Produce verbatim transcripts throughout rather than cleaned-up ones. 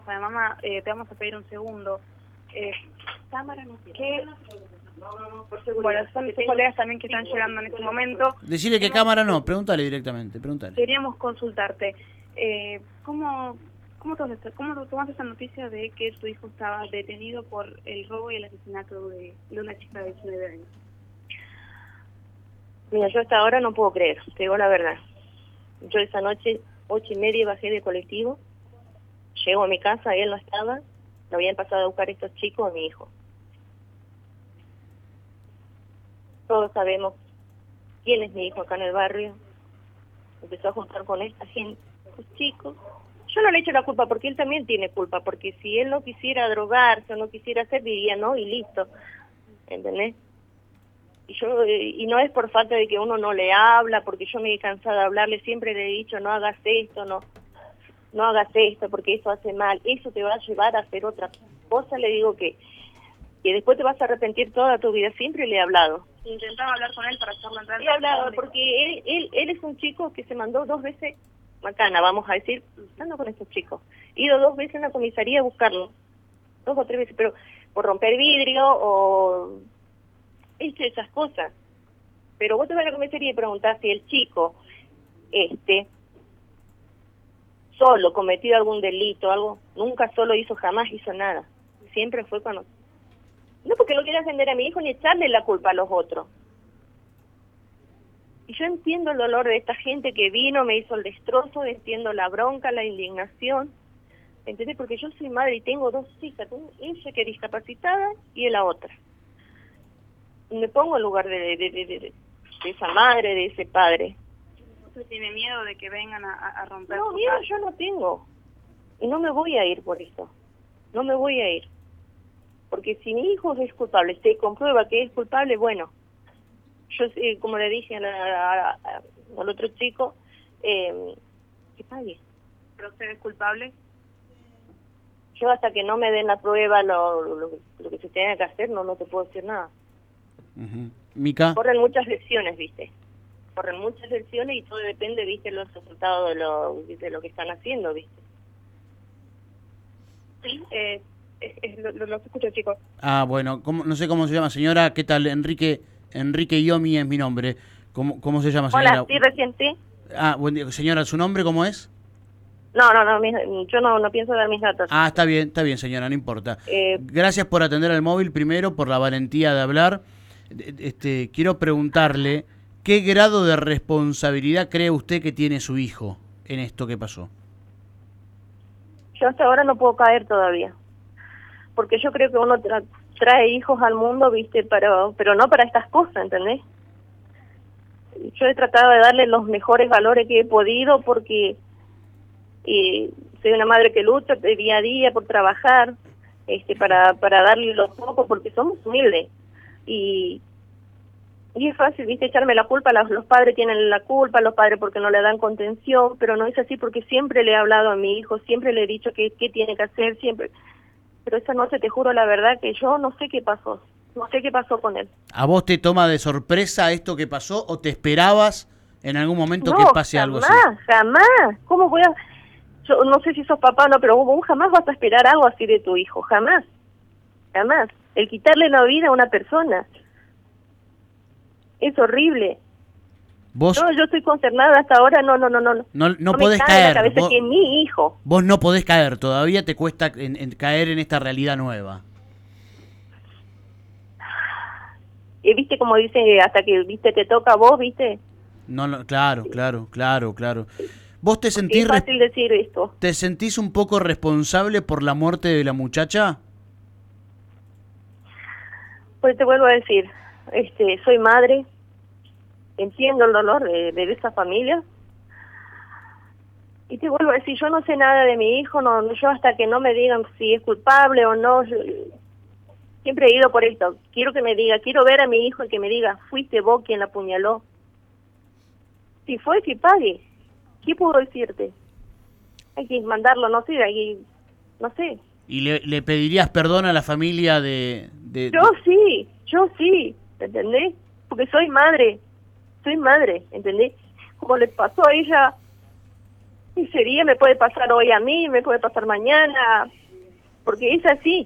Bueno, mamá, eh, te vamos a pedir un segundo. Eh, cámara, no sé. ¿Qué? Bueno, son mis colegas también que están llegando en este momento. Decirle que cámara no, pregúntale directamente, pregúntale. Queríamos consultarte. Eh, ¿Cómo, cómo, tomaste, ¿Cómo tomaste esa noticia de que tu hijo estaba detenido por el robo y el asesinato de, de una chica de diecinueve años? Mira, yo hasta ahora no puedo creer, te digo la verdad. Yo esa noche, ocho y media, bajé del colectivo, llego a mi casa, él no estaba, lo habían pasado a buscar estos chicos a mi hijo. Todos sabemos quién es mi hijo acá en el barrio. Empezó a juntar con esta gente, estos chicos. Yo no le echo la culpa porque él también tiene culpa, porque si él no quisiera drogarse o no quisiera hacer, diría no y listo, ¿entendés? Y yo y no es por falta de que uno no le habla, porque yo me he cansado de hablarle, siempre le he dicho no hagas esto, no no hagas esto porque eso hace mal, eso te va a llevar a hacer otra cosa, le digo que, que después te vas a arrepentir toda tu vida, siempre le he hablado. Intentaba hablar con él para hacerlo entrar. He hablado porque él, él, él es un chico que se mandó dos veces, macana, vamos a decir, ando con estos chicos, he ido dos veces a la comisaría a buscarlo, dos o tres veces, pero por romper vidrio o hecho esas cosas. Pero vos te vas a la comisaría y preguntás si el chico, este, solo cometido algún delito, algo, nunca solo hizo, jamás hizo nada. Siempre fue cuando... No porque no quiera defender a mi hijo ni echarle la culpa a los otros. Y yo entiendo el dolor de esta gente que vino, me hizo el destrozo, entiendo la bronca, la indignación, ¿entendés? Porque yo soy madre y tengo dos hijas, tengo ella que es discapacitada y la otra. Y me pongo en lugar de, de, de, de, de esa madre, de ese padre. ¿Usted tiene miedo de que vengan a, a romper? No, miedo yo no tengo. Y no me voy a ir por eso. No me voy a ir. Porque si mi hijo es culpable, se comprueba que es culpable, bueno. Yo, eh, como le dije a la, a, a, al otro chico, eh, que pague. ¿Pero usted es culpable? Yo hasta que no me den la prueba, lo, lo, lo que se tenga que hacer, no, no te puedo decir nada. Uh-huh. Mica. Corren muchas versiones, ¿viste? Corren muchas versiones y todo depende, ¿viste? Los resultados de lo, de lo que están haciendo, ¿viste? Sí, eh, es, es, lo, lo, lo escucho, chicos. Ah, bueno, ¿cómo, no sé cómo se llama, señora. ¿Qué tal? Enrique Enrique Yomi es mi nombre. ¿Cómo, cómo se llama, señora? Hola, sí, recién sí. Ah, buen día. Señora, ¿su nombre cómo es? No, no, no, mis, yo no, no pienso dar mis datos. Ah, está bien, está bien, señora, no importa. Eh, Gracias por atender al móvil, primero, por la valentía de hablar. Este, quiero preguntarle, ¿qué grado de responsabilidad cree usted que tiene su hijo en esto que pasó? Yo hasta ahora no puedo caer todavía, porque yo creo que uno tra trae hijos al mundo, viste, pero, pero no para estas cosas, ¿entendés? Yo he tratado de darle los mejores valores que he podido, porque eh, soy una madre que lucha de día a día por trabajar, este, para, para darle los pocos, porque somos humildes. Y, y es fácil, viste, echarme la culpa, los, los padres tienen la culpa, los padres porque no le dan contención, pero no es así porque siempre le he hablado a mi hijo, siempre le he dicho qué que tiene que hacer, siempre. Pero esa noche te juro la verdad que yo no sé qué pasó, no sé qué pasó con él. ¿A vos te toma de sorpresa esto que pasó o te esperabas en algún momento no, que pase algo así? Jamás, jamás. ¿Cómo voy a...? Yo no sé si sos papá o no, pero vos jamás vas a esperar algo así de tu hijo, jamás, jamás. El quitarle la vida a una persona es horrible. ¿Vos? No, yo estoy concernada hasta ahora, no, no, no, no. No, no, no podés me cae caer. en la cabeza Vos, que mi hijo. Vos no podés caer, todavía te cuesta en, en caer en esta realidad nueva. Y viste como dicen, hasta que viste te toca a vos, viste. No, no, claro, claro, claro, claro. ¿Vos te Porque sentís es fácil decir esto. ¿Te sentís un poco responsable por la muerte de la muchacha? Pues te vuelvo a decir, este, soy madre, entiendo el dolor de, de esa familia. Y te vuelvo a decir, yo no sé nada de mi hijo, no, yo hasta que no me digan si es culpable o no, yo, siempre he ido por esto. Quiero que me diga, quiero ver a mi hijo y que me diga, fuiste vos quien la apuñaló. Si fue, que pague. ¿Qué puedo decirte? Hay que mandarlo, no sé, hay, no sé. ¿Y le, le pedirías perdón a la familia de, de...? Yo sí, yo sí, ¿entendés? Porque soy madre, soy madre, ¿entendés? Como le pasó a ella, Ese día me puede pasar hoy a mí, me puede pasar mañana, porque es así.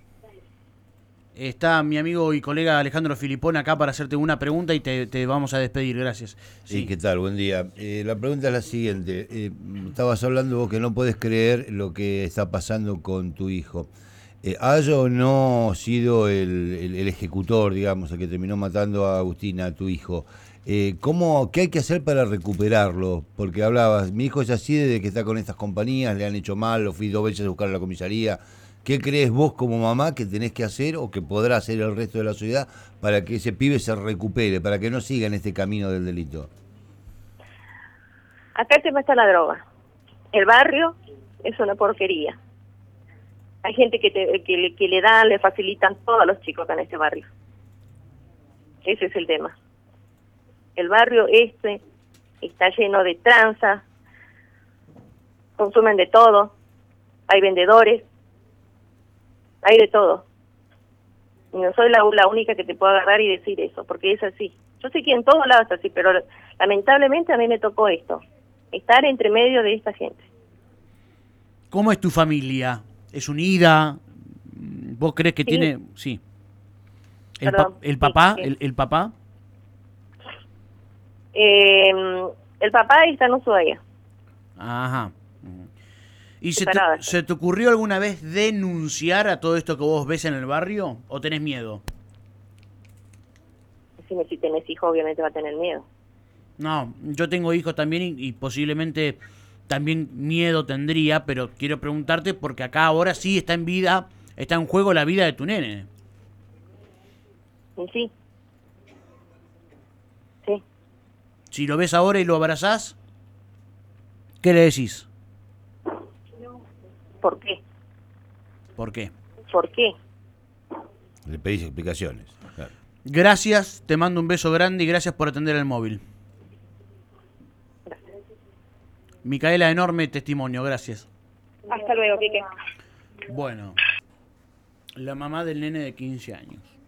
Está mi amigo y colega Alejandro Filipón acá para hacerte una pregunta y te, te vamos a despedir. Gracias. Sí, sí, ¿qué tal? Buen día. Eh, la pregunta es la siguiente. Eh, estabas hablando vos que no podés creer lo que está pasando con tu hijo. Eh, ¿Haya o no sido el, el, el ejecutor, digamos, el que terminó matando a Agustina, a tu hijo? Eh, ¿cómo, ¿Qué hay que hacer para recuperarlo? Porque hablabas, mi hijo es así desde que está con estas compañías, le han hecho mal, lo fui dos veces a buscar a la comisaría. ¿Qué crees vos como mamá que tenés que hacer o que podrá hacer el resto de la sociedad para que ese pibe se recupere, para que no siga en este camino del delito? Acá el tema está la droga. El barrio es una porquería. Hay gente que, te, que, le, que le dan, le facilitan todo a los chicos acá en este barrio. Ese es el tema. El barrio este está lleno de tranzas, consumen de todo, hay vendedores, hay de todo. Y no soy la, la única que te puedo agarrar y decir eso, porque es así. Yo sé que en todos lados es así, pero lamentablemente a mí me tocó esto, estar entre medio de esta gente. ¿Cómo es tu familia? ¿Es unida? ¿Vos crees que Sí. tiene...? Sí. ¿El, Perdón, pa- el papá? sí, sí. El, ¿El papá? Eh, el papá está en Ushuaia. Ajá. ¿Y se te, Separada. se te ocurrió alguna vez denunciar a todo esto que vos ves en el barrio? ¿O tenés miedo? Si, si tenés hijo, obviamente va a tener miedo. No, yo tengo hijos también y, y posiblemente también miedo tendría, pero quiero preguntarte porque acá ahora sí está en vida, está en juego la vida de tu nene. Y sí. Sí. Si lo ves ahora y lo abrazás, ¿qué le decís? ¿Por qué? ¿Por qué? ¿Por qué? Le pedís explicaciones. Claro. Gracias, te mando un beso grande y gracias por atender el móvil. Micaela, enorme testimonio, gracias. Hasta luego, Quique. Bueno, la mamá del nene de quince años.